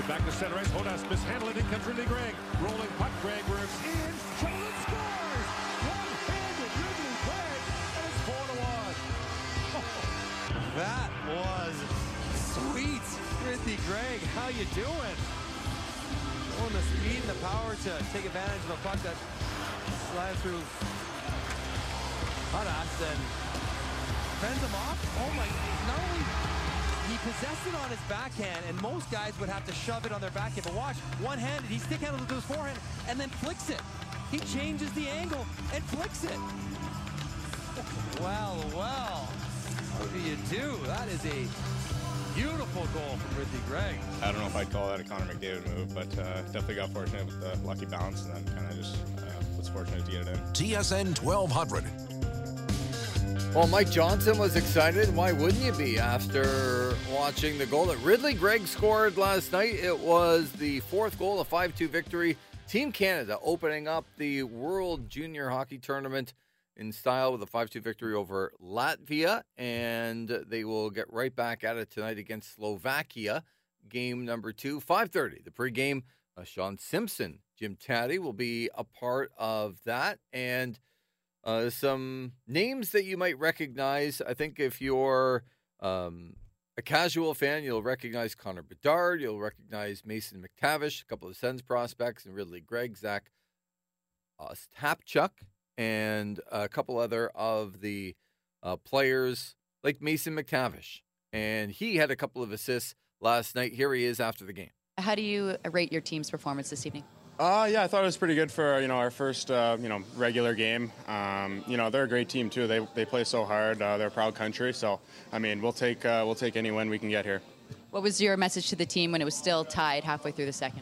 back to center ice. Hodas mishandled it. In comes Ridly Greig. Rolling puck. Greig works in. Sheldon scores! One-handed Ridly Greig, and it's 4-1. That was sweet. Ridly Greig, how you doing? Showing the speed and the power to take advantage of a puck that slides through Hodas and fends him off. Oh my, not only he possessed it on his backhand, and most guys would have to shove it on their backhand, but watch, one-handed, he stick-handles it to his forehand and then flicks it. He changes the angle and flicks it. Well, how do you do? That is a beautiful goal from Ridly Greig. I don't know if I'd call that a Connor McDavid move, but definitely got fortunate with the lucky bounce, and then kind of just was fortunate to get it in. TSN 1200. Well, Mike Johnson was excited. Why wouldn't you be after watching the goal that Ridly Greig scored last night? It was the fourth goal, a 5-2 victory. Team Canada opening up the World Junior Hockey Tournament in style with a 5-2 victory over Latvia, and they will get right back at it tonight against Slovakia. Game number 2, 5:30. The pregame, Sean Simpson, Jim Taddy will be a part of that, and some names that you might recognize. I think if you're a casual fan, you'll recognize Connor Bedard. You'll recognize Mason McTavish, a couple of Sens prospects, and Ridly Greig, Zach Ostapchuk, and a couple other of the players like Mason McTavish. And he had a couple of assists last night. Here he is after the game. How do you rate your team's performance this evening? Yeah, I thought it was pretty good for our first regular game. They're a great team too. They play so hard. They're a proud country. So I mean, we'll take any win we can get here. What was your message to the team when it was still tied halfway through the second?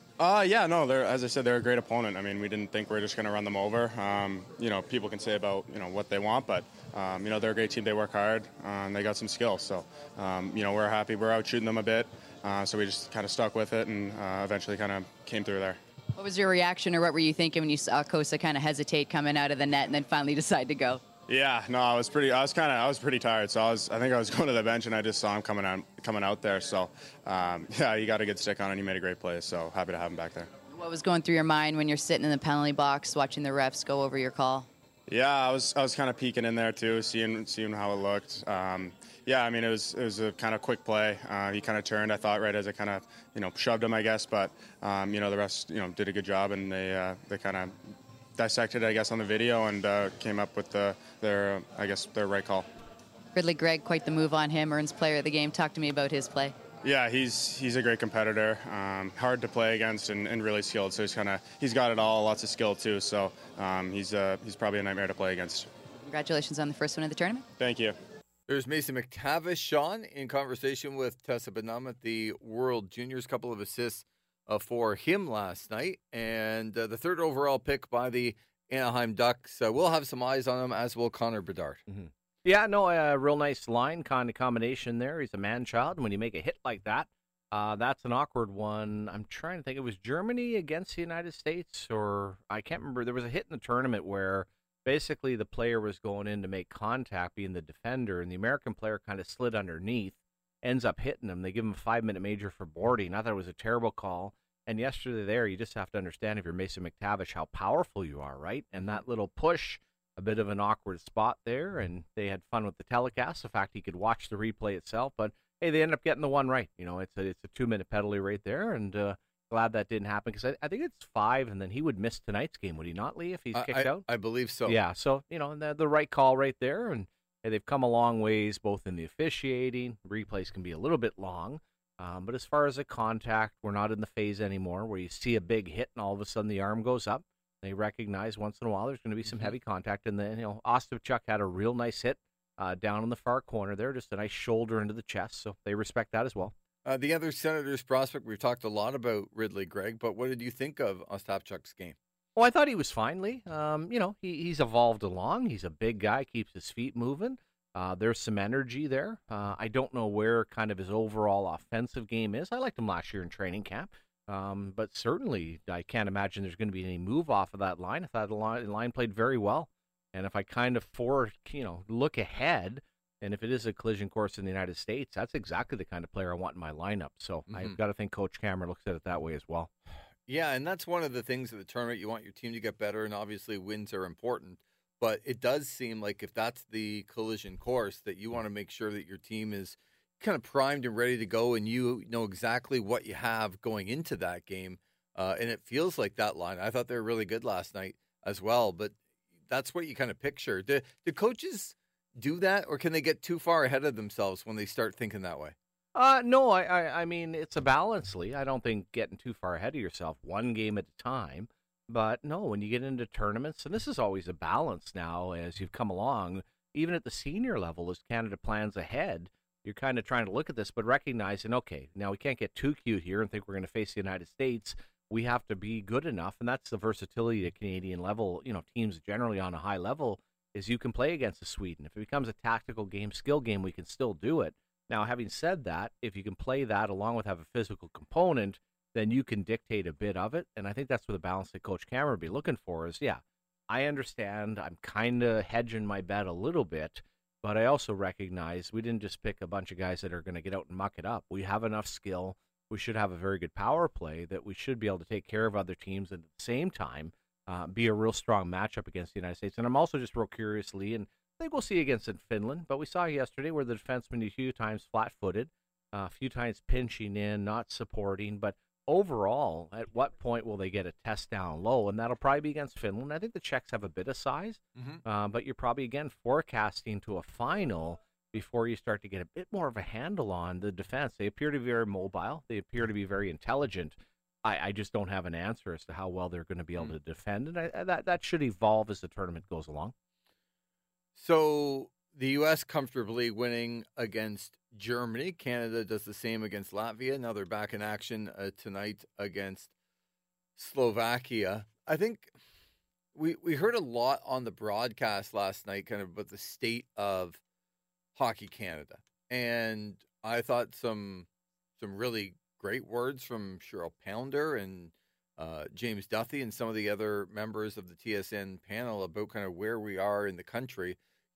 As I said, they're a great opponent. I mean, we didn't think we were just going to run them over. People can say about what they want, but they're a great team. They work hard. And they got some skills. So we're happy. We're out shooting them a bit. So we just kind of stuck with it and eventually kind of came through there. What was your reaction, or what were you thinking when you saw Kosa kind of hesitate coming out of the net and then finally decide to go? Yeah, no, I was pretty tired. So I think I was going to the bench and I just saw him coming out there. So he got a good stick on and he made a great play. So happy to have him back there. What was going through your mind when you're sitting in the penalty box watching the refs go over your call? Yeah, I was kind of peeking in there too, seeing how it looked. It was a kind of quick play. He kind of turned, I thought, right as I kind of shoved him, I guess. But the refs did a good job, and they kind of dissected it, I guess, on the video and came up with their right call. Ridly Greig, quite the move on him, earns player of the game. Talk to me about his play. Yeah, he's a great competitor, hard to play against and really skilled. So he's got it all, lots of skill too. So he's probably a nightmare to play against. Congratulations on the first one of the tournament. Thank you. There's Mason McTavish, Sean, in conversation with Tessa Benham at the World Juniors. Couple of assists for him last night, and the third overall pick by the Anaheim Ducks. We'll have some eyes on him, as will Connor Bedard. Mm-hmm. Yeah, no, a real nice line kind of combination there. He's a man-child, and when you make a hit like that, that's an awkward one. I'm trying to think. It was Germany against the United States, or I can't remember. There was a hit in the tournament where basically the player was going in to make contact, being the defender, and the American player kind of slid underneath, ends up hitting him. They give him a 5-minute major for boarding. I thought it was a terrible call. And yesterday there, you just have to understand, if you're Mason McTavish, how powerful you are, right? And that little push, a bit of an awkward spot there, and they had fun with the telecast, the fact he could watch the replay itself. But, hey, they ended up getting the one right. It's a 2-minute penalty right there, and glad that didn't happen, because I think it's 5, and then he would miss tonight's game, would he not, Lee, if he's kicked out? I believe so. Yeah, so, the right call right there, and hey, they've come a long ways, both in the officiating. Replays can be a little bit long, but as far as a contact, we're not in the phase anymore where you see a big hit and all of a sudden the arm goes up. They recognize once in a while there's going to be some heavy contact, and then, Ostapchuk had a real nice hit down in the far corner there, just a nice shoulder into the chest, so they respect that as well. The other Senators prospect, we've talked a lot about Ridly Greig, but what did you think of Ostapchuk's game? Oh, I thought he was fine, Lee. He's evolved along. He's a big guy, keeps his feet moving. There's some energy there. I don't know where kind of his overall offensive game is. I liked him last year in training camp, but certainly I can't imagine there's going to be any move off of that line. I thought the line played very well. And if I kind of look ahead, And if it is a collision course in the United States, that's exactly the kind of player I want in my lineup. So I've got to think Coach Cameron looks at it that way as well. Yeah, and that's one of the things of the tournament. You want your team to get better, and obviously wins are important. But it does seem like if that's the collision course, that you want to make sure that your team is kind of primed and ready to go, and you know exactly what you have going into that game. And it feels like that line. I thought they were really good last night as well, but that's what you kind of picture. Do coaches do that, or can they get too far ahead of themselves when they start thinking that way? No, I mean, it's a balance, Lee. I don't think getting too far ahead of yourself, one game at a time. But no, when you get into tournaments, and this is always a balance now as you've come along, even at the senior level, as Canada plans ahead, you're kind of trying to look at this, but recognizing, okay, now we can't get too cute here and think we're going to face the United States. We have to be good enough, and that's the versatility at Canadian level, teams generally on a high level, is you can play against Sweden. If it becomes a tactical game, skill game, we can still do it. Now, having said that, if you can play that along with have a physical component, then you can dictate a bit of it. And I think that's where the balance that Coach Cameron would be looking for is, yeah, I understand I'm kind of hedging my bet a little bit, but I also recognize we didn't just pick a bunch of guys that are going to get out and muck it up. We have enough skill. We should have a very good power play that we should be able to take care of other teams and at the same time be a real strong matchup against the United States. And I'm also just real curious, Lee, and I think we'll see against Finland, but we saw yesterday where the defenseman a few times flat-footed, a few times pinching in, not supporting. But overall, at what point will they get a test down low? And that'll probably be against Finland. I think the Czechs have a bit of size, but you're probably, again, forecasting to a final before you start to get a bit more of a handle on the defense. They appear to be very mobile. They appear to be very intelligent. I just don't have an answer as to how well they're going to be able to defend, and that should evolve as the tournament goes along. So the U.S. comfortably winning against Germany. Canada does the same against Latvia. Now they're back in action tonight against Slovakia. I think we heard a lot on the broadcast last night kind of about the state of Hockey Canada. And I thought some really great words from Cheryl Pounder and James Duthie and some of the other members of the TSN panel about kind of where we are in the country.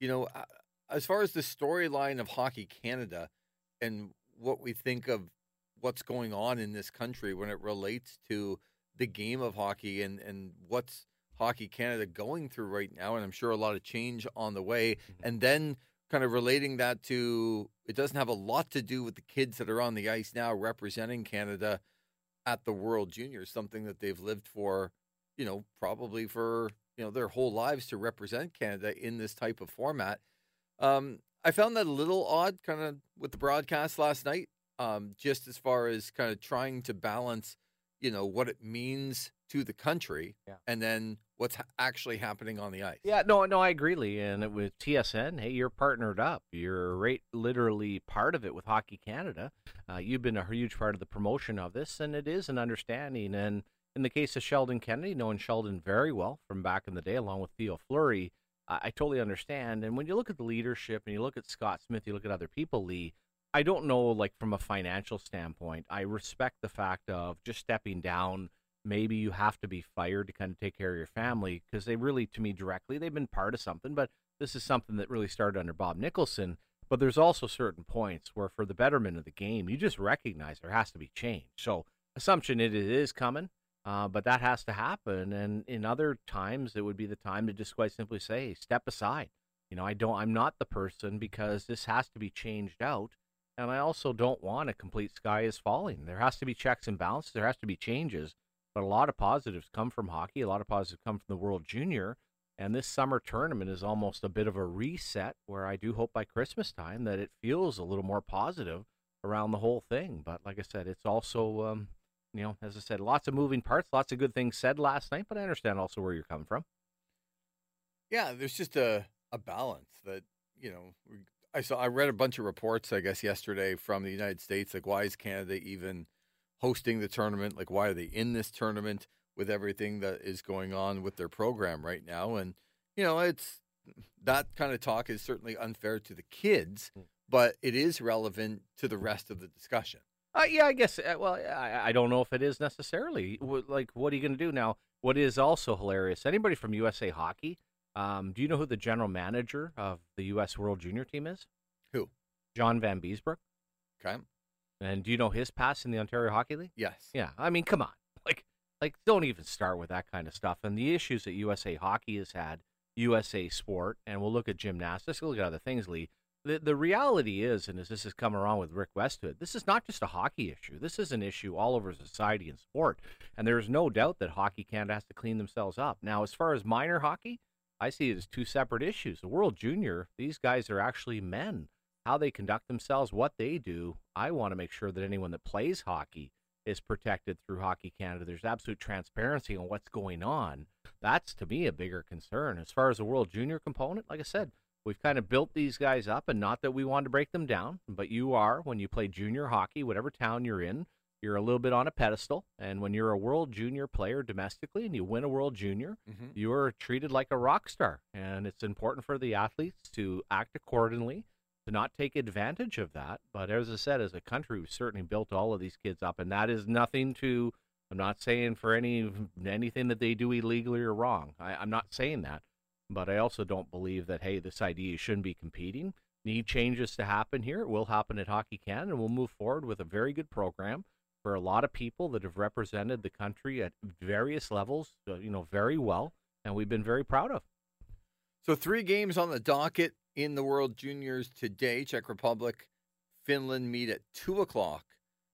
As far as the storyline of Hockey Canada and what we think of what's going on in this country when it relates to the game of hockey and what's Hockey Canada going through right now, and I'm sure a lot of change on the way, and then kind of relating that to, it doesn't have a lot to do with the kids that are on the ice now representing Canada at the World Juniors, something that they've lived for, probably for their whole lives to represent Canada in this type of format. I found that a little odd kind of with the broadcast last night, just as far as kind of trying to balance, what it means to the country and then what's actually happening on the ice. Yeah, no, I agree, Lee. And with TSN, hey, you're partnered up. You're literally part of it with Hockey Canada. You've been a huge part of the promotion of this, and it is an understanding. And in the case of Sheldon Kennedy, knowing Sheldon very well from back in the day, along with Theo Fleury, I totally understand. And when you look at the leadership and you look at Scott Smith, you look at other people, Lee, I don't know, like from a financial standpoint, I respect the fact of just stepping down. Maybe you have to be fired to kind of take care of your family because they really, to me directly, they've been part of something. But this is something that really started under Bob Nicholson. But there's also certain points where for the betterment of the game, you just recognize there has to be change. So assumption it is coming. But that has to happen, and in other times, it would be the time to just quite simply say, step aside. I'm not the person because this has to be changed out, and I also don't want a complete sky is falling. There has to be checks and balances. There has to be changes, but a lot of positives come from hockey. A lot of positives come from the World Junior, and this summer tournament is almost a bit of a reset where I do hope by Christmas time that it feels a little more positive around the whole thing. But like I said, it's also... as I said, lots of moving parts, lots of good things said last night, but I understand also where you're coming from. Yeah, there's just a balance that, I read a bunch of reports, I guess, yesterday from the United States, like why is Canada even hosting the tournament? Like why are they in this tournament with everything that is going on with their program right now? And, it's that kind of talk is certainly unfair to the kids, but it is relevant to the rest of the discussion. Yeah, I guess. I don't know if it is necessarily. Like, what are you going to do now? What is also hilarious, anybody from USA Hockey, do you know who the general manager of the U.S. World Junior team is? John Van Beesbrook. Okay. And do you know his past in the Ontario Hockey League? Yes. Yeah, I mean, come on. Like, don't even start with that kind of stuff. And the issues that USA Hockey has had, USA Sport, and we'll look at gymnastics, we'll look at other things, Lee. The reality is, and as this has come around with Rick Westhood, this is not just a hockey issue. This is an issue all over society and sport. And there's no doubt that Hockey Canada has to clean themselves up. Now, as far as minor hockey, I see it as two separate issues. The World Junior, these guys are actually men. How they conduct themselves, what they do, I want to make sure that anyone that plays hockey is protected through Hockey Canada. There's absolute transparency on what's going on. That's, to me, a bigger concern. As far as the World Junior component, like I said, we've kind of built these guys up, and not that we want to break them down, but you are, when you play junior hockey, whatever town you're in, you're a little bit on a pedestal. And when you're a World Junior player domestically and you win a World Junior, you are treated like a rock star. And it's important for the athletes to act accordingly, to not take advantage of that. But as I said, as a country, we've certainly built all of these kids up, and that is nothing to, I'm not saying for anything that they do illegally or wrong. I'm not saying that. But I also don't believe that, hey, this idea shouldn't be competing. Need changes to happen here. It will happen at Hockey Canada, and we'll move forward with a very good program for a lot of people that have represented the country at various levels, very well, and we've been very proud of. So 3 games on the docket in the World Juniors today. Czech Republic, Finland meet at 2 o'clock.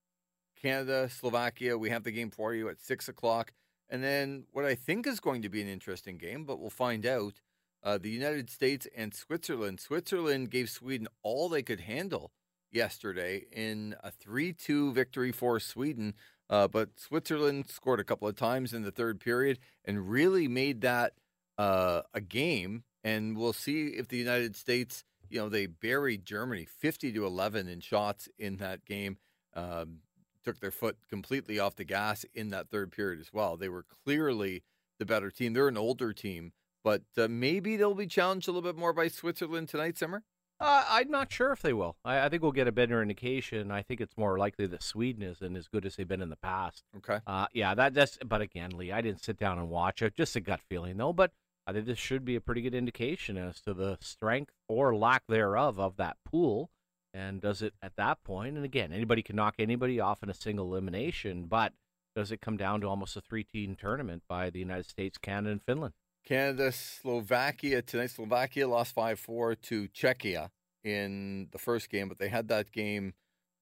Canada, Slovakia, we have the game for you at 6 o'clock. And then what I think is going to be an interesting game, but we'll find out, the United States and Switzerland. Switzerland gave Sweden all they could handle yesterday in a 3-2 victory for Sweden. But Switzerland scored a couple of times in the third period and really made that a game. And we'll see if the United States, they buried Germany 50-11 in shots in that game. Took their foot completely off the gas in that third period as well. They were clearly the better team. They're an older team, but maybe they'll be challenged a little bit more by Switzerland tonight, Simmer? I'm not sure if they will. I think we'll get a better indication. I think it's more likely that Sweden isn't as good as they've been in the past. Okay. But again, Lee, I didn't sit down and watch it. Just a gut feeling, though. But I think this should be a pretty good indication as to the strength or lack thereof of that pool. And does it at that point, and again, anybody can knock anybody off in a single elimination, but does it come down to almost a 3-team tournament by the United States, Canada, and Finland? Canada, Slovakia tonight. Slovakia lost 5-4 to Czechia in the first game, but they had that game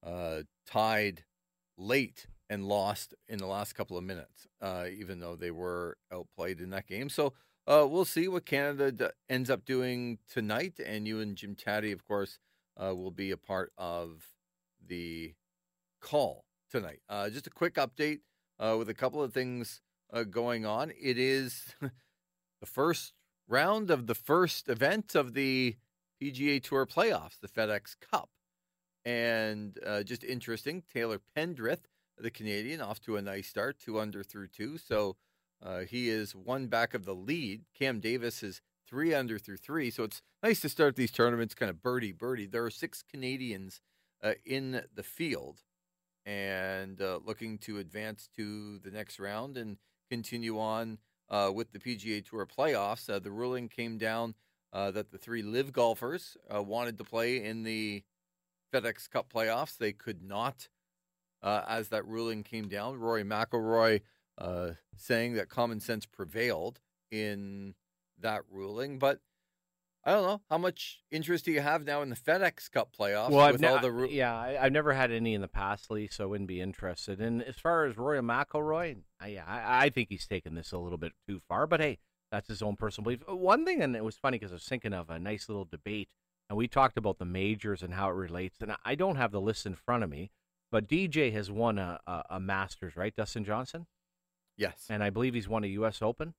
tied late and lost in the last couple of minutes, even though they were outplayed in that game. So we'll see what Canada ends up doing tonight. And you and Jim Taddy, of course, will be a part of the call tonight. Just a quick update with a couple of things going on. It is the first round of the first event of the PGA Tour playoffs, the FedEx Cup. And just interesting, Taylor Pendrith, the Canadian, off to a nice start, 2 under through 2. So he is 1 back of the lead. Cam Davis is 3 under through 3. So it's nice to start these tournaments kind of birdie. There are 6 Canadians in the field and looking to advance to the next round and continue on with the PGA Tour playoffs. The ruling came down that the 3 live golfers wanted to play in the FedEx Cup playoffs. They could not as that ruling came down. Rory McIlroy saying that common sense prevailed in that ruling. But I don't know. How much interest do you have now in the FedEx Cup playoffs? Well, I've never had any in the past, Lee, so I wouldn't be interested. And as far as Rory McIlroy, I think he's taken this a little bit too far. But hey, that's his own personal belief. One thing, and it was funny because I was thinking of a nice little debate, and we talked about the majors and how it relates. And I don't have the list in front of me, but DJ has won a Masters, right, Dustin Johnson? Yes. And I believe he's won a U.S. Open.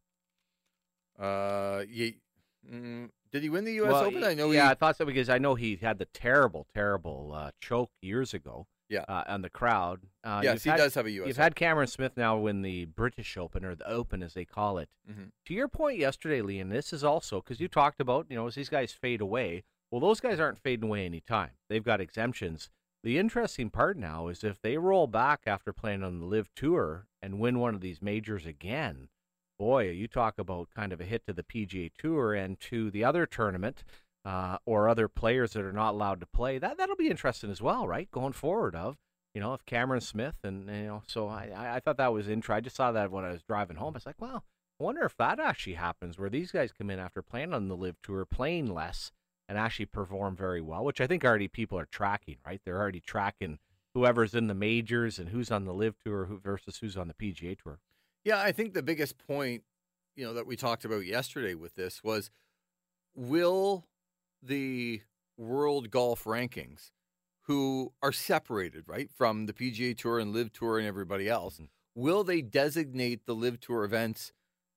Did he win the U.S. Open? I know. I thought so because I know he had the terrible choke years ago. Yeah. On the crowd. Yes, he does have a U.S. You've had Cameron Smith now win the British Open, or the Open as they call it. Mm-hmm. To your point yesterday, Lee, and this is also because you talked about, as these guys fade away. Well, those guys aren't fading away any time. They've got exemptions. The interesting part now is if they roll back after playing on the Live Tour and win one of these majors again, boy, you talk about kind of a hit to the PGA Tour and to the other tournament. or other players that are not allowed to play. That'll be interesting as well, right? Going forward if Cameron Smith so I thought that was interesting. I just saw that when I was driving home. I was like, wow, I wonder if that actually happens where these guys come in after playing on the Live Tour, playing less, and actually perform very well, which I think already people are tracking, right? They're already tracking whoever's in the majors and who's on the Live Tour versus who's on the PGA Tour. Yeah, I think the biggest point, that we talked about yesterday with this was, will the world golf rankings, who are separated, right, from the PGA Tour and Live Tour and everybody else, will they designate the Live Tour events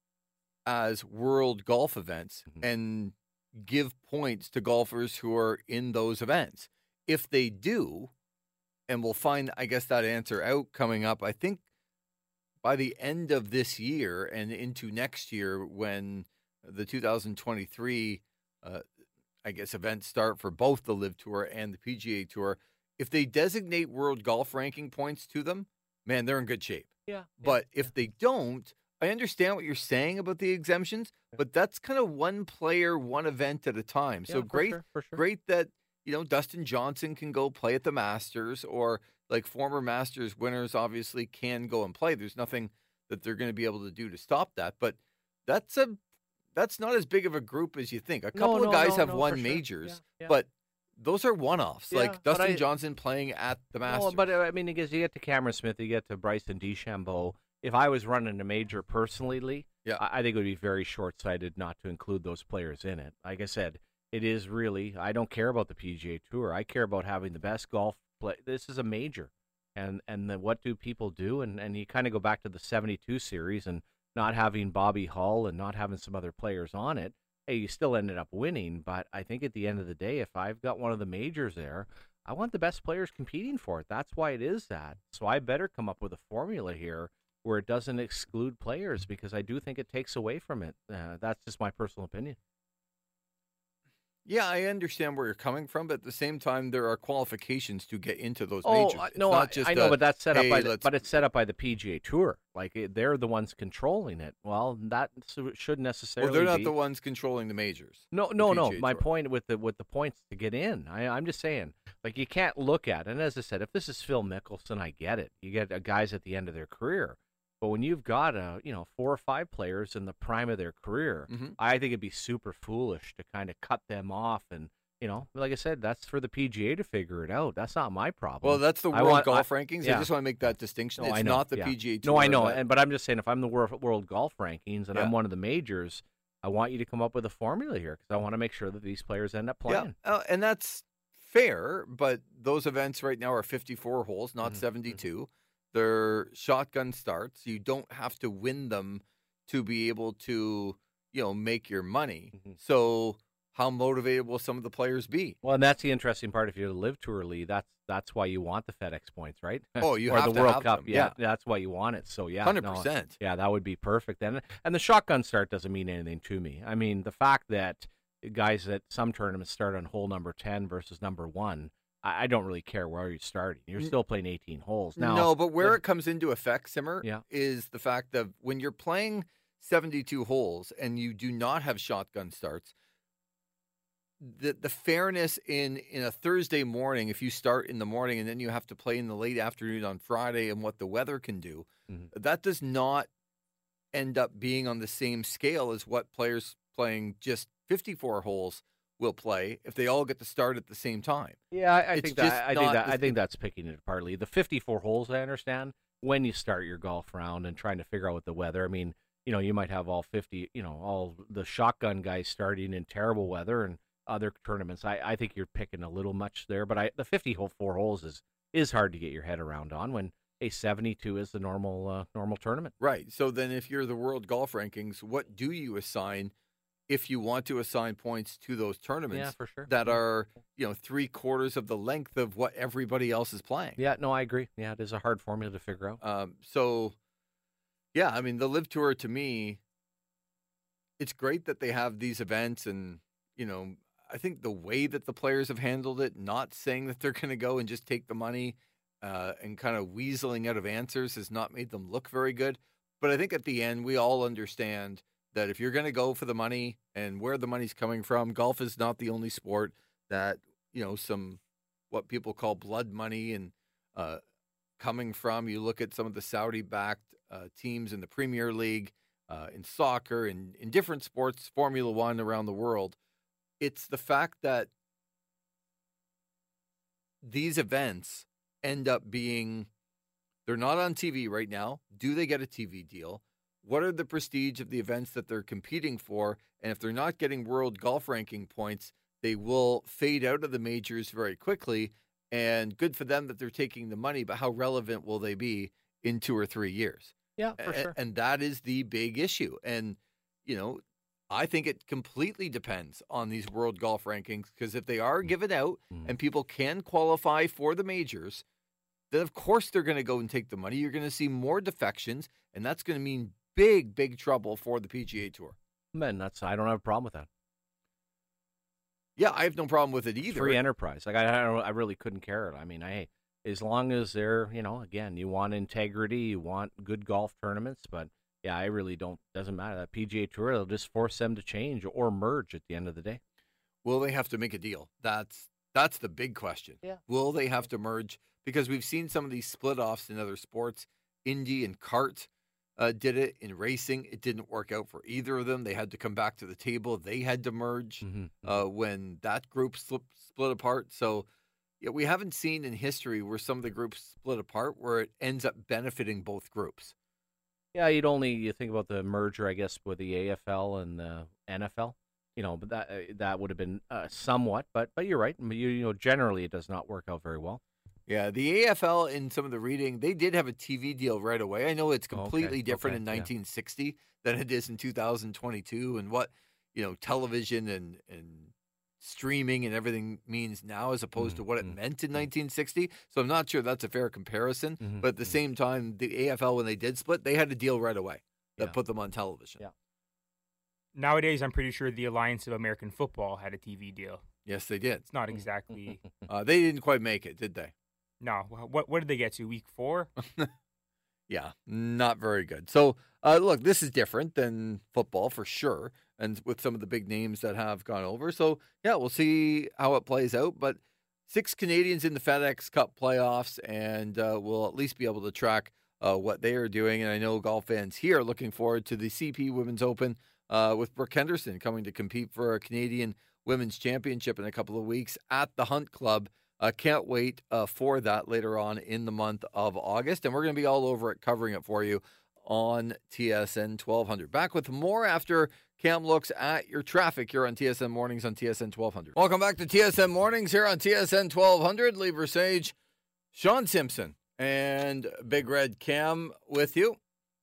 as world golf events and give points to golfers who are in those events? If they do, and we'll find, I guess, that answer out coming up, I think, by the end of this year and into next year when the 2023, events start for both the Live Tour and the PGA Tour, if they designate world golf ranking points to them, man, they're in good shape. Yeah. But if they don't, I understand what you're saying about the exemptions, but that's kind of one player, one event at a time. So great, for sure. great that, Dustin Johnson can go play at the Masters, or like former Masters winners obviously can go and play. There's nothing that they're going to be able to do to stop that. But that's not as big of a group as you think. A couple of guys have won majors, but those are one-offs. Like Dustin Johnson playing at the Masters. No, but I mean, because you get to Cameron Smith, you get to Bryson DeChambeau. If I was running a major personally, Lee, I think it would be very short-sighted not to include those players in it. Like I said, it is really, I don't care about the PGA Tour. I care about having the best golf play. This is a major. And what do people do? And you kind of go back to the 72 series and not having Bobby Hull and not having some other players on it. Hey, you still ended up winning, but I think at the end of the day, if I've got one of the majors there, I want the best players competing for it. That's why it is that. So I better come up with a formula here where it doesn't exclude players, because I do think it takes away from it. That's just my personal opinion. Yeah, I understand where you're coming from, but at the same time, there are qualifications to get into those majors. I know, but that's set up but it's set up by the PGA Tour. Like they're the ones controlling it. Well, that shouldn't necessarily. Well, they're not the ones controlling the majors. No. My point with the points to get in, I'm just saying, like you can't look at. And as I said, if this is Phil Mickelson, I get it. You get guys at the end of their career. But when you've got 4 or 5 players in the prime of their career, I think it'd be super foolish to kind of cut them off. And like I said, that's for the PGA to figure it out. That's not my problem. Well, that's the world golf rankings. I just want to make that distinction. It's not the PGA Tour. No, I know. But I'm just saying, if I'm the world golf rankings and I'm one of the majors, I want you to come up with a formula here, because I want to make sure that these players end up playing. Yeah, and that's fair. But those events right now are 54 holes, not 72. They're shotgun starts. You don't have to win them to be able to, make your money. So how motivated will some of the players be? Well, and that's the interesting part. If you're the Live Tour League, that's why you want the FedEx points, right? Oh, you or have the to World have Cup. them. Yeah, that's why you want it. So 100%. Yeah, that would be perfect. And the shotgun start doesn't mean anything to me. I mean, the fact that guys at some tournaments start on hole number 10 versus number 1. I don't really care where you're starting. You're still playing 18 holes. Now, no, but where it comes into effect, Simmer, is the fact that when you're playing 72 holes and you do not have shotgun starts, the fairness in a Thursday morning, if you start in the morning and then you have to play in the late afternoon on Friday, and what the weather can do, that does not end up being on the same scale as what players playing just 54 holes will play if they all get to start at the same time. Yeah, I think that's picking it partly. The 54 holes, I understand, when you start your golf round and trying to figure out what the weather. I mean, you might have all 50, all the shotgun guys starting in terrible weather and other tournaments. I think you're picking a little much there, but the 54 holes is hard to get your head around on when a 72 is the normal tournament. Right. So then if you're the world golf rankings, what do you assign if you want to assign points to those tournaments for sure. that are, 3/4 of the length of what everybody else is playing? Yeah, no, I agree. Yeah, it is a hard formula to figure out. The Live Tour, to me, it's great that they have these events, and, I think the way that the players have handled it, not saying that they're going to go and just take the money and kind of weaseling out of answers, has not made them look very good. But I think at the end, we all understand that if you're going to go for the money and where the money's coming from, golf is not the only sport that, some what people call blood money and coming from. You look at some of the Saudi-backed teams in the Premier League, in soccer, in different sports, Formula One around the world. It's the fact that these events end up being, they're not on TV right now. Do they get a TV deal? What are the prestige of the events that they're competing for? And if they're not getting world golf ranking points, they will fade out of the majors very quickly. And good for them that they're taking the money, but how relevant will they be in 2 or 3 years? Yeah, for sure. And that is the big issue. And, I think it completely depends on these world golf rankings, because if they are given out and people can qualify for the majors, then of course they're going to go and take the money. You're going to see more defections, and that's going to mean big, big trouble for the PGA Tour. Man, I don't have a problem with that. Yeah, I have no problem with it either. Free enterprise. I really couldn't care. I mean, as long as they're, again, you want integrity, you want good golf tournaments, but yeah, I really don't. Doesn't matter. That PGA Tour, they'll just force them to change or merge at the end of the day. Will they have to make a deal? That's the big question. Yeah. Will they have to merge? Because we've seen some of these split offs in other sports. Indy and kart did it in racing. It didn't work out for either of them. They had to come back to the table. They had to merge when that group split apart. So yeah, we haven't seen in history where some of the groups split apart where it ends up benefiting both groups. Yeah, you think about the merger, I guess, with the AFL and the NFL. But that would have been somewhat. But you're right. Generally it does not work out very well. Yeah, the AFL, in some of the reading, they did have a TV deal right away. I know it's completely different in 1960 than it is in 2022, and what television and streaming and everything means now as opposed to what it meant in 1960. So I'm not sure that's a fair comparison. But at the same time, the AFL, when they did split, they had a deal right away that put them on television. Yeah. Nowadays, I'm pretty sure the Alliance of American Football had a TV deal. Yes, they did. It's not exactly. They didn't quite make it, did they? No. What did they get to? Week 4? Yeah, not very good. So, look, this is different than football for sure, and with some of the big names that have gone over. So, yeah, we'll see how it plays out. But 6 Canadians in the FedEx Cup playoffs, and we'll at least be able to track what they are doing. And I know golf fans here are looking forward to the CP Women's Open with Brooke Henderson coming to compete for a Canadian Women's Championship in a couple of weeks at the Hunt Club. Can't wait for that later on in the month of August. And we're going to be all over it, covering it for you on TSN 1200. Back with more after Cam looks at your traffic here on TSN Mornings on TSN 1200. Welcome back to TSN Mornings here on TSN 1200. Lee Versage, Sean Simpson, and Big Red Cam with you.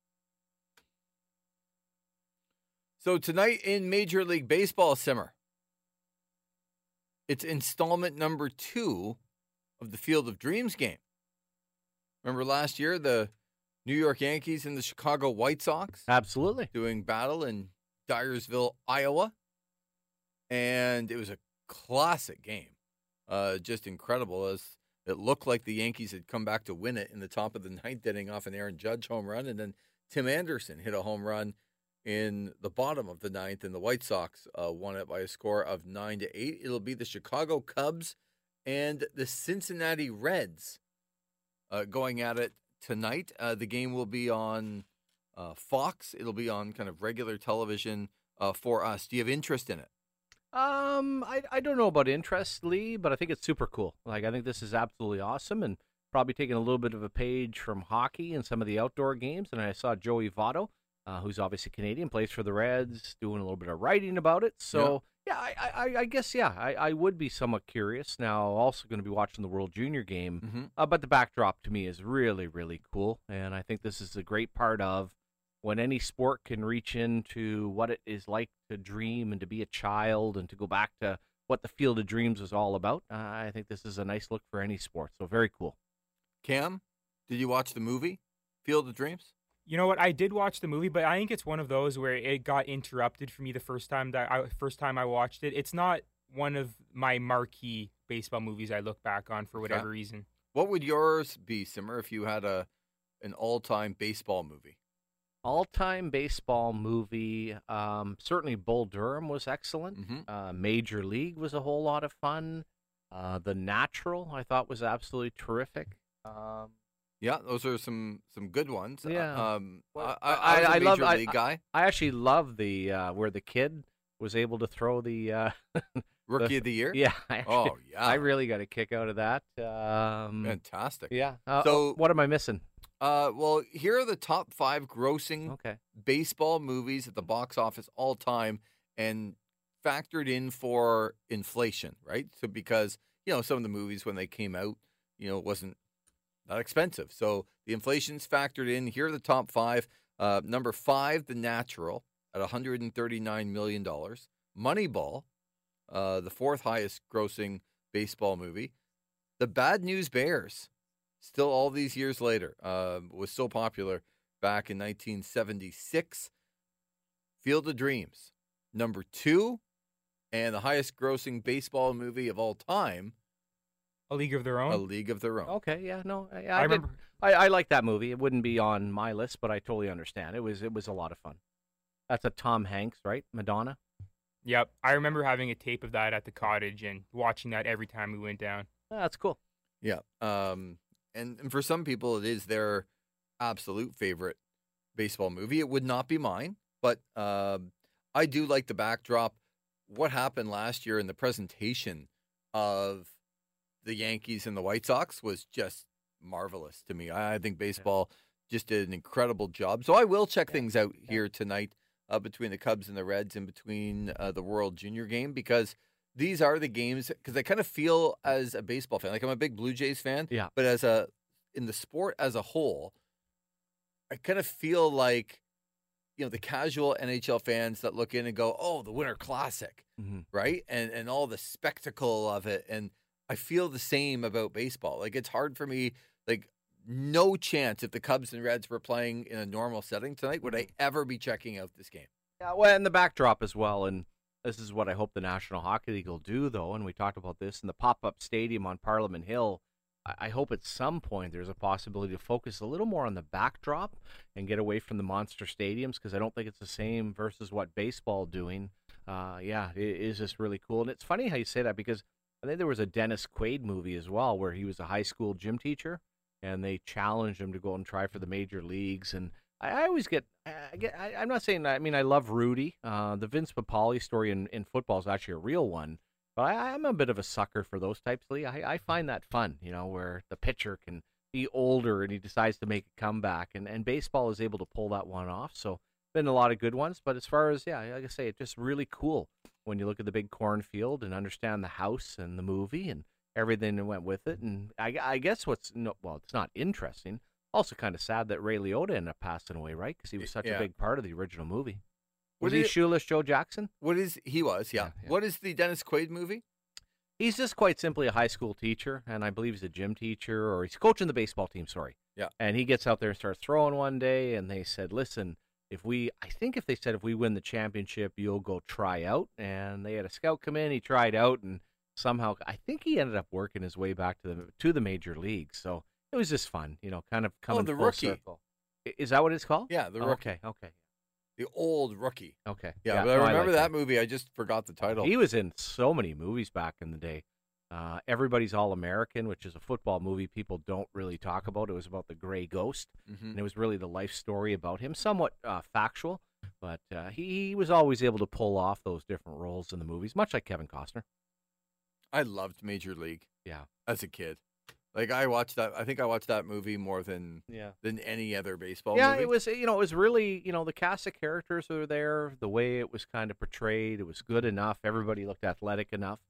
So tonight in Major League Baseball, Simmer, it's installment number 2 of the Field of Dreams game. Remember last year, the New York Yankees and the Chicago White Sox? Absolutely. Doing battle in Dyersville, Iowa. And it was a classic game. Just incredible, as it looked like the Yankees had come back to win it in the top of the 9th inning off an Aaron Judge home run. And then Tim Anderson hit a home run in the bottom of the 9th, and the White Sox won it by a score of 9-8. It'll be the Chicago Cubs and the Cincinnati Reds going at it tonight. The game will be on Fox. It'll be on kind of regular television for us. Do you have interest in it? I don't know about interest, Lee, but I think it's super cool. I think this is absolutely awesome, and probably taking a little bit of a page from hockey and some of the outdoor games. And I saw Joey Votto, who's obviously Canadian, plays for the Reds, doing a little bit of writing about it. So, I guess, I would be somewhat curious. Now, also going to be watching the World Junior game, but the backdrop to me is really, really cool. And I think this is a great part of when any sport can reach into what it is like to dream and to be a child and to go back to what the Field of Dreams was all about. I think this is a nice look for any sport. So very cool. Cam, did you watch the movie Field of Dreams? You know what? I did watch the movie, but I think it's one of those where it got interrupted for me the first time I watched it. It's not one of my marquee baseball movies I look back on for whatever reason. What would yours be, Simmer, if you had an all-time baseball movie? All-time baseball movie. Certainly Bull Durham was excellent. Major League was a whole lot of fun. The Natural, I thought, was absolutely terrific. Yeah, those are some good ones. Yeah. I love Major League guy. I actually love the where the kid was able to throw the Rookie of the Year. Yeah. I yeah. really got a kick out of that. Fantastic. Yeah. So what am I missing? Well, here are the top 5 grossing Okay. baseball movies at the box office all time, and factored in for inflation, right? So because some of the movies when they came out, it wasn't that expensive. So the inflation's factored in. Here are the top 5. Number 5, The Natural at $139 million. Moneyball, the 4th highest grossing baseball movie. The Bad News Bears, still all these years later, was so popular back in 1976. Field of Dreams, number 2, and the highest grossing baseball movie of all time, A League of Their Own. A League of Their Own. Okay, yeah, no, I remember. I like that movie. It wouldn't be on my list, but I totally understand. It was a lot of fun. That's a Tom Hanks, right? Madonna. Yep, I remember having a tape of that at the cottage and watching that every time we went down. Yeah, that's cool. Yeah. And for some people, it is their absolute favorite baseball movie. It would not be mine, but I do like the backdrop. What happened last year in the presentation of the Yankees and the White Sox was just marvelous to me. I think baseball just did an incredible job. So I will check things out here tonight between the Cubs and the Reds and between the World Junior game, because these are the games, because I kind of feel as a baseball fan, like I'm a big Blue Jays fan, but in the sport as a whole, I kind of feel like, the casual NHL fans that look in and go, oh, the Winter Classic, right? And all the spectacle of it. And I feel the same about baseball. Like, it's hard for me, like, no chance if the Cubs and Reds were playing in a normal setting tonight would I ever be checking out this game. Yeah, well, and the backdrop as well. And this is what I hope the National Hockey League will do, though. And we talked about this in the pop-up stadium on Parliament Hill. I hope at some point there's a possibility to focus a little more on the backdrop and get away from the monster stadiums, because I don't think it's the same versus what baseball doing. It is just really cool. And it's funny how you say that, because I think there was a Dennis Quaid movie as well where he was a high school gym teacher, and they challenged him to go and try for the major leagues. And I always I'm not saying, I mean, I love Rudy. The Vince Papale story in football is actually a real one. But I'm a bit of a sucker for those types, Lee. I find that fun, where the pitcher can be older and he decides to make a comeback. And baseball is able to pull that one off. So, been a lot of good ones. But as far as, like I say, it's just really cool when you look at the big cornfield and understand the house and the movie and everything that went with it. And I guess it's not interesting. Also kind of sad that Ray Liotta ended up passing away, right? Because he was such a big part of the original movie. Was he Shoeless Joe Jackson? He was, yeah. What is the Dennis Quaid movie? He's just quite simply a high school teacher, and I believe he's a gym teacher, or he's coaching the baseball team, sorry. Yeah. And he gets out there and starts throwing one day, and they said, listen, if we win the championship, you'll go try out. And they had a scout come in, he tried out, and somehow, I think he ended up working his way back to the major leagues. So it was just fun, kind of coming the full Rookie. circle. Is that what it's called? Yeah, the Rookie. Okay. The old Rookie. Okay. Yeah, but I remember that movie. I just forgot the title. He was in so many movies back in the day. Everybody's All-American, which is a football movie people don't really talk about. It was about the Gray Ghost, and it was really the life story about him, somewhat factual, but he was always able to pull off those different roles in the movies, much like Kevin Costner. I loved Major League. Yeah. As a kid. Like, I think I watched that movie more than any other baseball movie. Yeah, it was, it was really, the cast of characters were there, the way it was kind of portrayed, it was good enough, everybody looked athletic enough.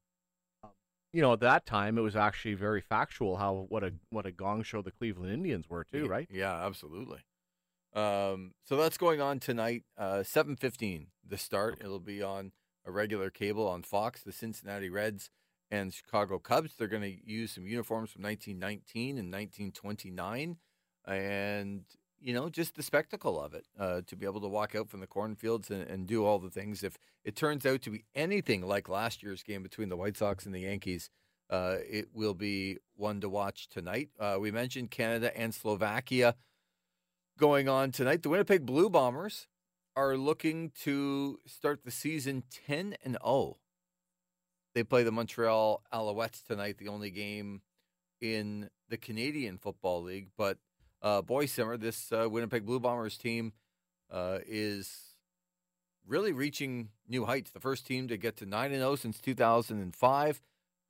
At that time, it was actually very factual what a gong show the Cleveland Indians were too, right? Yeah, absolutely. So that's going on tonight, 7:15, the start. It'll be on a regular cable on Fox, the Cincinnati Reds and Chicago Cubs. They're going to use some uniforms from 1919 and 1929. And, just the spectacle of it, to be able to walk out from the cornfields and do all the things. If it turns out to be anything like last year's game between the White Sox and the Yankees, it will be one to watch tonight. We mentioned Canada and Slovakia. going on tonight. The Winnipeg Blue Bombers are looking to start the season 10-0. They play the Montreal Alouettes tonight, the only game in the Canadian Football League. But, boy, Simmer, this Winnipeg Blue Bombers team is really reaching new heights. The first team to get to 9-0 since 2005.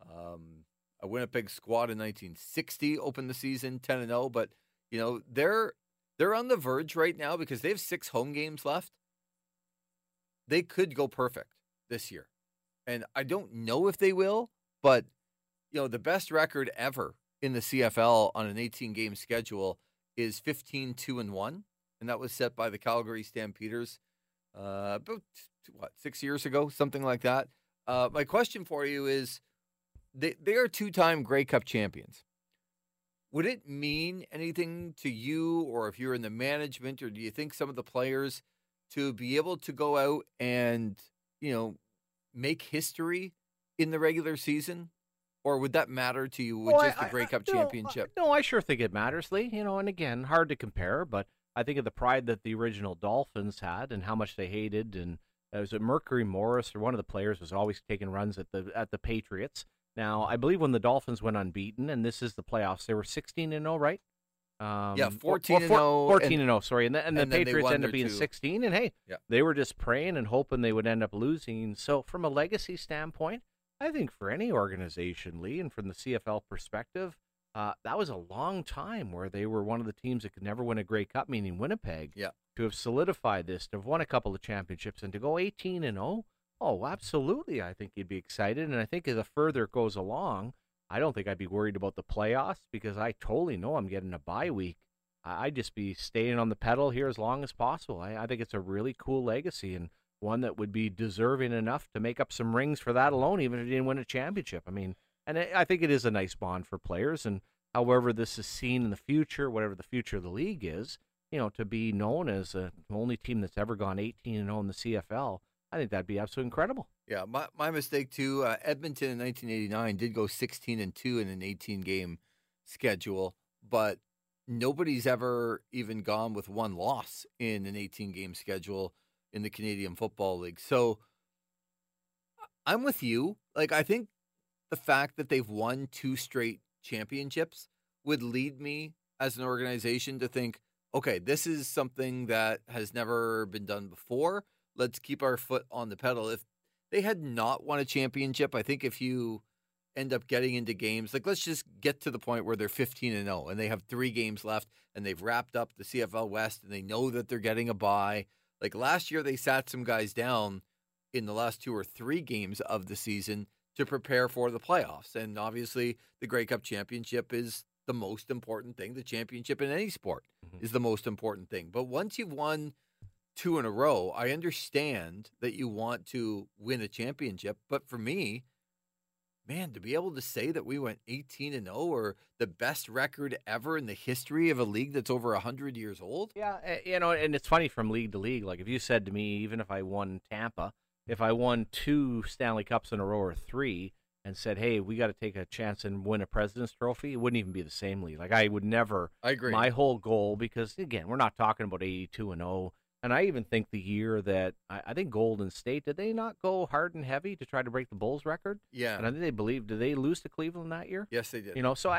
A Winnipeg squad in 1960 opened the season 10-0. But, you know, they're on the verge right now because they have 6 home games left. They could go perfect this year. And I don't know if they will, but, you know, the best record ever in the CFL on an 18-game schedule is 15-2-1, and that was set by the Calgary Stampeders about, 6 years ago, something like that. My question for you is, they are 2-time Grey Cup champions. Would it mean anything to you, or if you're in the management, or do you think some of the players to be able to go out and, you know, make history in the regular season? Or would that matter to you with just the Grey Cup championship? No, I sure think it matters, Lee. You know, and again, hard to compare, but I think of the pride that the original Dolphins had and how much they hated. And was it Mercury Morris, or one of the players, was always taking runs at the Patriots. Now, I believe when the Dolphins went unbeaten, and this is the playoffs, they were 16-0, right? 14-0. 14-0, sorry. And the Patriots ended up being 16. And, hey, they were just praying and hoping they would end up losing. So from a legacy standpoint, I think for any organization, Lee, and from the CFL perspective, that was a long time where they were one of the teams that could never win a Grey Cup, meaning Winnipeg. Yeah. To have solidified this, to have won a couple of championships, and to go 18-0, oh, absolutely. I think you'd be excited. And I think as the further it goes along, I don't think I'd be worried about the playoffs because I totally know I'm getting a bye week. I'd just be staying on the pedal here as long as possible. I think it's a really cool legacy, and one that would be deserving enough to make up some rings for that alone, even if it didn't win a championship. I mean, and I think it is a nice bond for players. And however this is seen in the future, whatever the future of the league is, you know, to be known as the only team that's ever gone 18-0 in the CFL, I think that'd be absolutely incredible. Yeah, my mistake too. Edmonton in 1989 did go 16-2 in an 18-game schedule, but nobody's ever even gone with one loss in an 18-game schedule in the Canadian Football League. So I'm with you. Like, I think the fact that they've won 2 straight championships would lead me as an organization to think, okay, this is something that has never been done before. Let's keep our foot on the pedal. If they had not won a championship, I think if you end up getting into games, like let's just get to the point where they're 15-0 and they have 3 games left and they've wrapped up the CFL West and they know that they're getting a bye. Like last year, they sat some guys down in the last 2 or 3 games of the season to prepare for the playoffs. And obviously, the Grey Cup championship is the most important thing. The championship in any sport is the most important thing. But once you've won 2 in a row, I understand that you want to win a championship. But for me, man, to be able to say that we went 18-0 or the best record ever in the history of a league that's over 100 years old. Yeah, you know, and it's funny from league to league. Like if you said to me, even if I won Tampa, if I won 2 Stanley Cups in a row or 3 and said, hey, we got to take a chance and win a President's Trophy, it wouldn't even be the same league. Like I would never. I agree. My whole goal, because again, we're not talking about 82-0. And I even think the year that I think Golden State, did they not go hard and heavy to try to break the Bulls record? Yeah. And I think did they lose to Cleveland that year? Yes, they did. You know, so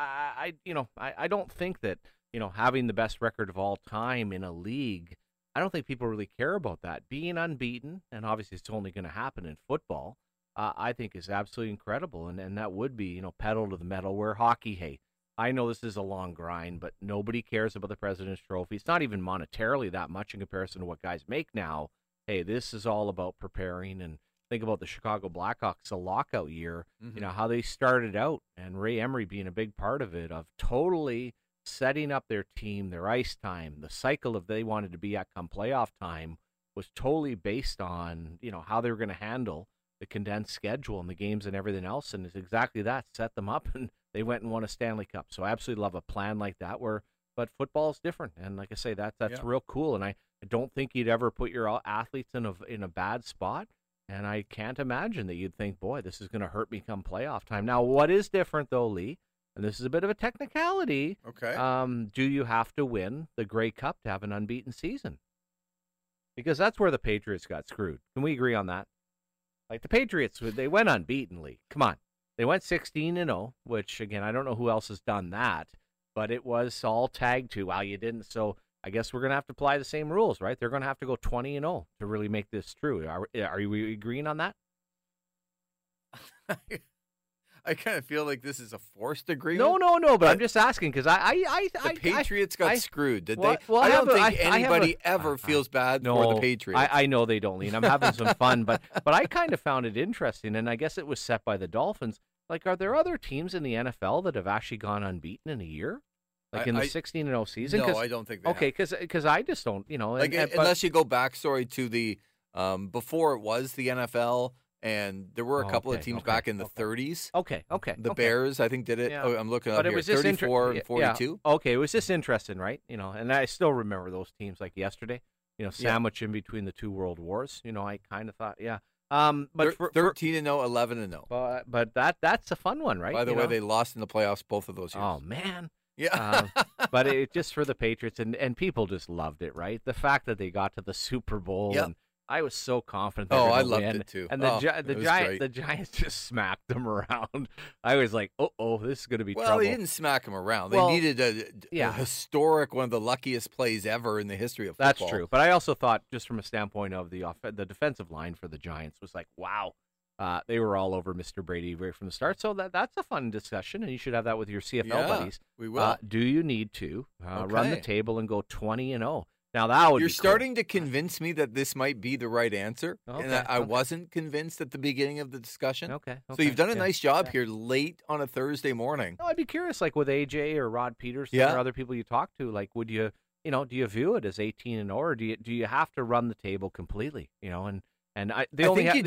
I don't think that, you know, having the best record of all time in a league, I don't think people really care about that. Being unbeaten, and obviously it's only going to happen in football, I think is absolutely incredible. And that would be, you know, pedal to the metal. Where hockey, hey, I know this is a long grind, but nobody cares about the President's Trophy. It's not even monetarily that much in comparison to what guys make now. Hey, this is all about preparing. And think about the Chicago Blackhawks, a lockout year, you know, how they started out, and Ray Emery being a big part of it, of totally setting up their team, their ice time, the cycle of they wanted to be at come playoff time was totally based on, you know, how they were going to handle the condensed schedule and the games and everything else. And it's exactly that, set them up, and they went and won a Stanley Cup. So I absolutely love a plan like that but football is different. And like I say, that's real cool. And I don't think you'd ever put your athletes in a bad spot. And I can't imagine that you'd think, boy, this is going to hurt me come playoff time. Now, what is different though, Lee, and this is a bit of a technicality. Okay. Do you have to win the Grey Cup to have an unbeaten season? Because that's where the Patriots got screwed. Can we agree on that? Like the Patriots, they went unbeatenly. Come on. They went 16-0, which, again, I don't know who else has done that, but it was all tagged to, well, you didn't. So I guess we're going to have to apply the same rules, right? They're going to have to go 20-0 to really make this true. Are you agreeing on that? I kind of feel like this is a forced agreement. No, but I'm just asking because the Patriots got screwed, did they? Well, I don't think anybody ever feels bad for the Patriots. I know they don't, Lean. I'm having some fun, but I kind of found it interesting, and I guess it was set by the Dolphins. Like, are there other teams in the NFL that have actually gone unbeaten in a year? Like in the 16-0 season? No, I don't think they have. Because I just don't, Like, unless you go backstory to the before it was the NFL, and there were a couple of teams back in the 30s. Okay. The Bears, I think, did it. Yeah. Oh, I'm looking up But here. it was just 34 and 42. Yeah. Okay, it was just interesting, right? And I still remember those teams like yesterday. Sandwiched in between the two world wars. I kind of thought, yeah. But 13-0, 11-0. But that's a fun one, right? By the way, they lost in the playoffs both of those years. Oh man. Yeah. But it just for the Patriots, and people just loved it, right? The fact that they got to the Super Bowl, and I was so confident. I loved it too. And the Giants just smacked them around. I was like, this is going to be trouble. Well, they didn't smack them around. They needed a historic, one of the luckiest plays ever in the history of football. That's true. But I also thought, just from a standpoint of the defensive line for the Giants, was like, wow. They were all over Mr. Brady right from the start. So that's a fun discussion, and you should have that with your CFL buddies. We will. Do you need to run the table and go 20-0? Now that would You're be starting to convince me that this might be the right answer, and I wasn't convinced at the beginning of the discussion. Okay. So you've done a nice job here late on a Thursday morning. No, I'd be curious, like with AJ or Rod Peterson or other people you talk to, like would you, do you view it as 18-0, or do you have to run the table completely? They only have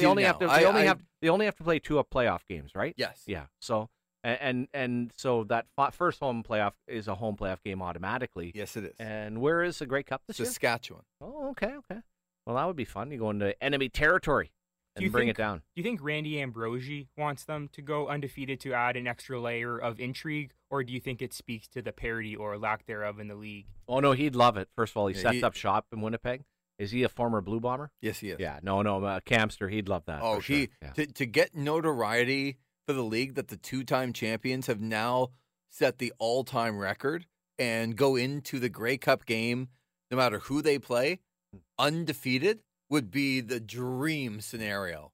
to play 2 playoff games, right? Yes. Yeah. So. And so that first home playoff is a home playoff game automatically. Yes, it is. And where is the Grey Cup this year? Saskatchewan. Oh, okay. Well, that would be fun. You go into enemy territory and bring it down. Do you think Randy Ambrosie wants them to go undefeated to add an extra layer of intrigue, or do you think it speaks to the parity or lack thereof in the league? Oh, no, he'd love it. First of all, he sets up shop in Winnipeg. Is he a former Blue Bomber? Yes, he is. Yeah, no, Camster, he'd love that. Oh, sure. To get notoriety for the league that the 2-time champions have now set the all-time record and go into the Grey Cup game, no matter who they play, undefeated would be the dream scenario.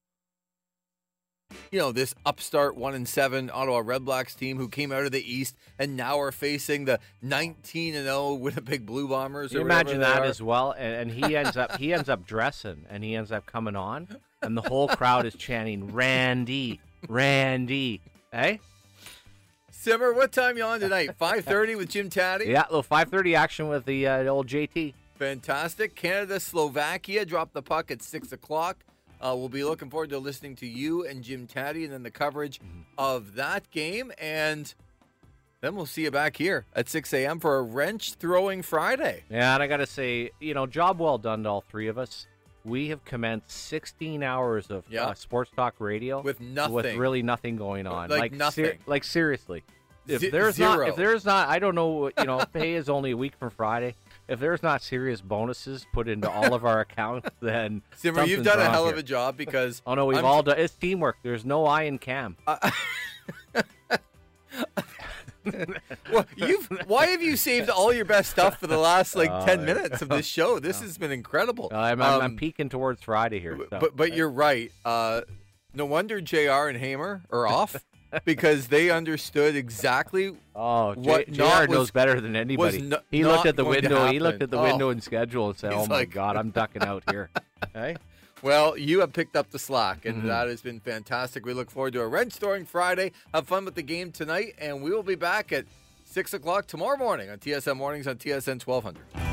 This upstart 1-7 Ottawa Redblacks team who came out of the East and now are facing the 19-0 Winnipeg Blue Bombers. You imagine that as well, and he ends up dressing and he ends up coming on, and the whole crowd is chanting Randy. Hey? Simmer, what time you on tonight? 5:30 with Jim Taddy? Yeah, a little 5:30 action with the old JT. Fantastic. Canada, Slovakia drop the puck at 6 o'clock. We'll be looking forward to listening to you and Jim Taddy and then the coverage of that game. And then we'll see you back here at 6 a.m. for a wrench-throwing Friday. Yeah, and I got to say, job well done to all three of us. We have commenced 16 hours of sports talk radio with nothing, with really nothing going on. Like nothing. Like seriously, if there's not, I don't know. Pay is only a week from Friday. If there's not serious bonuses put into all of our accounts, then Simmer, you've done a hell of a job because we've all done. It's teamwork. There's no I in Cam. Well, why have you saved all your best stuff for the last 10 minutes of this show? This has been incredible. I'm peeking towards Friday here. But you're right. No wonder JR and Hamer are off because they understood exactly what JR knows better than anybody. He looked at the window. He looked at the window and schedule and said, "Oh my God, I'm ducking out here." Hey. Well, you have picked up the slack, and that has been fantastic. We look forward to a wrench-throwing Friday. Have fun with the game tonight, and we will be back at 6 o'clock tomorrow morning on TSN Mornings on TSN 1200.